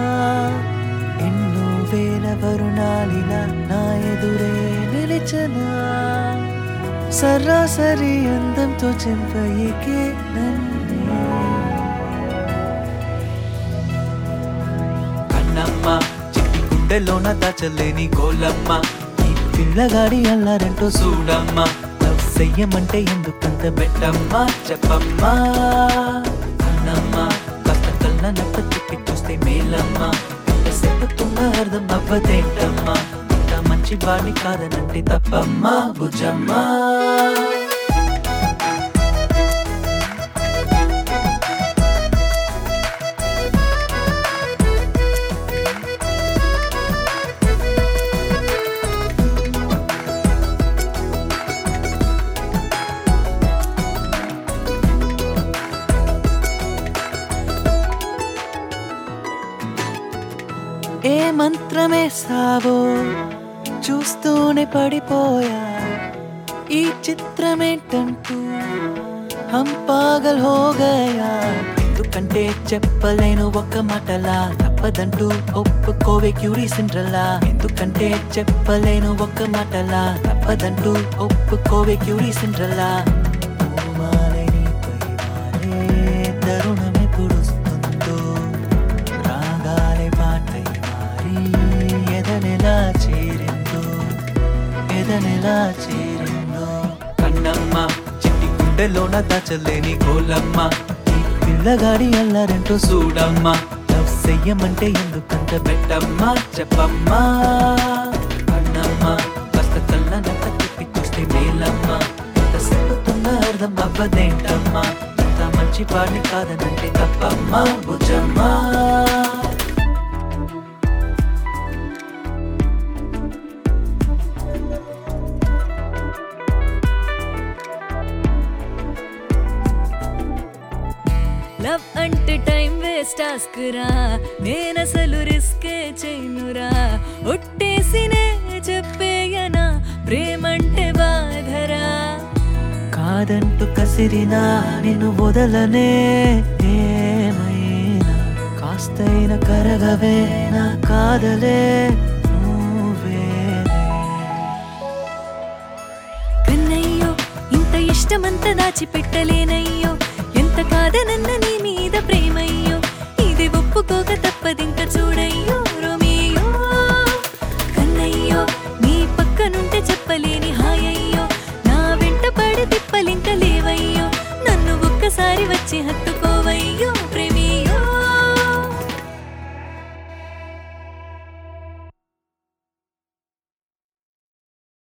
ఎన్నో వేల వరుణాలిలా నా ఎదురే నిలిచనా సరాసరి అందంతో చెంపయికే నన్నే కన్నమ్మ చిట్టి గుండెలోన దాచలేని గోలమ్మ ఈ పిల్లగాడి అల్లారంటూ చూడమ్మ లవ్ చెయ్యమంటే ఎందుకంత బెట్టమ్మా చెప్పమ్మా కన్నమ్మ కాస్త కళ్ళ నక్క తిప్పి చూస్తే మేలమ్మా చెప్పుతున్న అర్థం అవ్వదేంటమ్మా ఇంత మంచి వాడిని కాదనంటే తప్పమ్మా భుజమ్మా ఏ మంత్రమేసావో చూస్తూనే పడిపోయా ఈ చిత్రమేంటంటూ హం పాగల్ హో గయా ఎందుకంటే చెప్పలేను ఒక్క మాటలా తప్పదంటూ ఒప్పుకోవే క్యూరీ సిండ్రలా ఎందుకంటే చెప్పలేను ఒక్క మాటలా తప్పదంటూ ఒప్పుకోవే క్యూరీ సిండ్రలా తరుణమే పుడుస్తుందో రాగాలే పాటై ఎదనెలా చేరిందో కన్నమ్మ చిట్టి గుండెలోన దాచలేని గోలమ్మ ఈ పిల్లగాడి అల్లారంటూ చూడమ్మ లవ్ చెయ్యమంటే ఎందుకంత బెట్టమ్మా చెప్పమ్మా కన్నమ్మ కాస్త కళ్ళ నక్క తిప్పి చూస్తే మేలమ్మ ఇంత చెప్పుతున్న అర్థం అవ్వదేంటమ్మా ఇంత మంచి వాడిని కాదనంటే తప్పమ్మా భుజమ్మా లవ్ అంటే టైం వేస్ట్ ఆస్కురా నేనసలు రిస్కే చేయనురా ఒట్టేసినే చెప్పేయనా ప్రేమంటే బాధరా కాదంటూ కసిరినా నిన్ను వదలనే ఏమైనా కాస్తైన కరగవే నా కాదలే కన్నయ్యో ఇంత ఇష్టమంత దాచిపెట్టలేనయ్యో ఎంత కాదనన్న నీ మీద ప్రేమయ్యో ఇది ఒప్పుకోక తప్పదింక చూడయ్యో రోమియో కన్నయ్యో నీ పక్కనుంటే చెప్పలేని హాయయ్యో నా వెంట పడి తిప్పలింక లేవయ్యో నన్ను ఒక్కసారి వచ్చి హత్తుకోవయ్యో